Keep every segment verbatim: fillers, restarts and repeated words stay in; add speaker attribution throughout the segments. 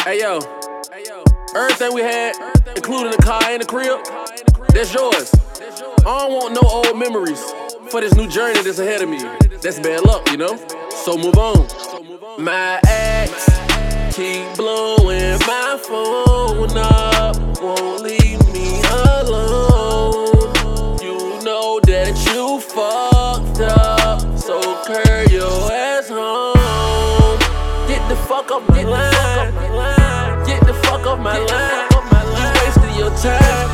Speaker 1: Hey yo, everything we had, including the car and the crib, that's yours. I don't want no old memories for this new journey that's ahead of me. That's bad luck, you know? So move on. My ex keep blowing my phone up, won't leave me alone. You know that you fucked up, so curl your ass home. Get the fuck up my line, get the fuck up my line. You wasting your time,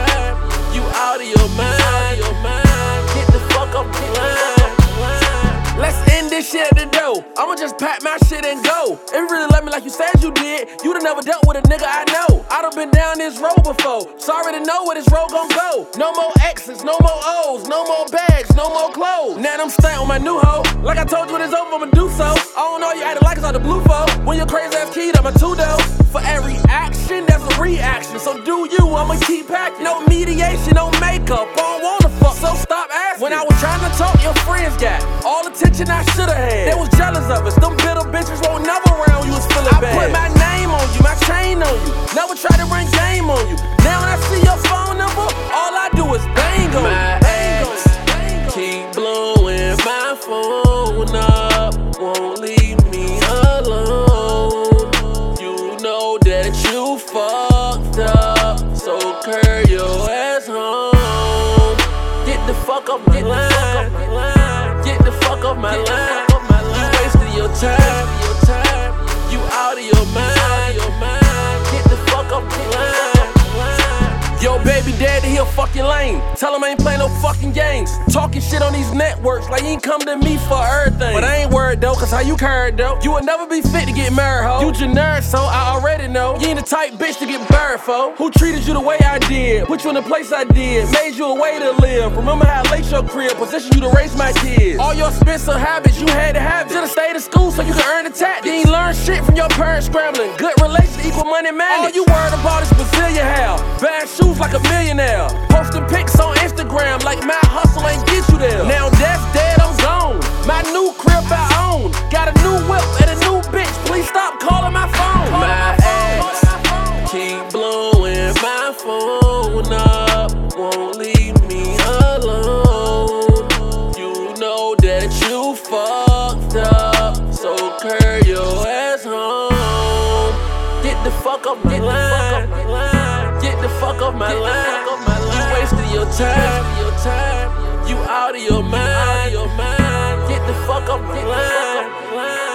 Speaker 1: you out of your mind. Get the fuck up my line. Let's end this shit at the door. I'ma just pack my shit and go. If you really love me like you said you did, you'd have never dealt with a nigga I know. I done been down this road before, so I already know where this road gon' go. No more exes, no more O's, no more bags, no more clothes. Now I'm staying on my new hoe. Like I told you when it's over, I'ma do so. I don't know you acting like it's on the blue phone. When your crazy ass keyed up my two dough. For every action, there's a reaction. So do you, I'ma keep packing. No mediation, no makeup, I don't wanna fuck, so stop asking. When I was trying to talk, your friends got all the attention I should've had. They was jealous of us, them bitter bitches won't never round you was feeling bad. I put my name on you, my chain on you, never try to run game on you. Now when I see your phone number, all I do is bang on you. My ex keep blowing my phone up, won't leave me alone. You know that you fucked up, so curl your ass home. Get the fuck up my line, get the fuck up my line. You wasting your time, you out of your mind. Get the fuck up my line. Yo, baby daddy, he a fucking lame. Tell him I ain't playing no fucking games. Talking shit on these networks like he ain't come to me for everything. But I ain't worried though, cause how you carried though. You will never be fit to get married, ho. You generic, so I already know. You ain't the type bitch to get buried, fo. Who treated you the way I did, put you in the place I did, made you a way to live. Remember how I laced your crib, positioned you to raise my kids. All your expensive habits, you had to have it. Should've stayed in school so you could earn the tax. You ain't learn shit from your parents scrambling. Good relations equal money managed. All you worried about is Brazilian hair, bad shoes like a millionaire, posting pics on Instagram like my hustle ain't get you there. Now that's dead, I'm gone. My new crib I own, got a new whip and a new bitch. Please stop calling my phone. My ex keep blowing my phone up, won't leave me alone. You know that you fucked up, so curl your ass home. Get the fuck up my line, get the fuck up my line. You wasting your time, you out of your mind. Get the fuck up my line.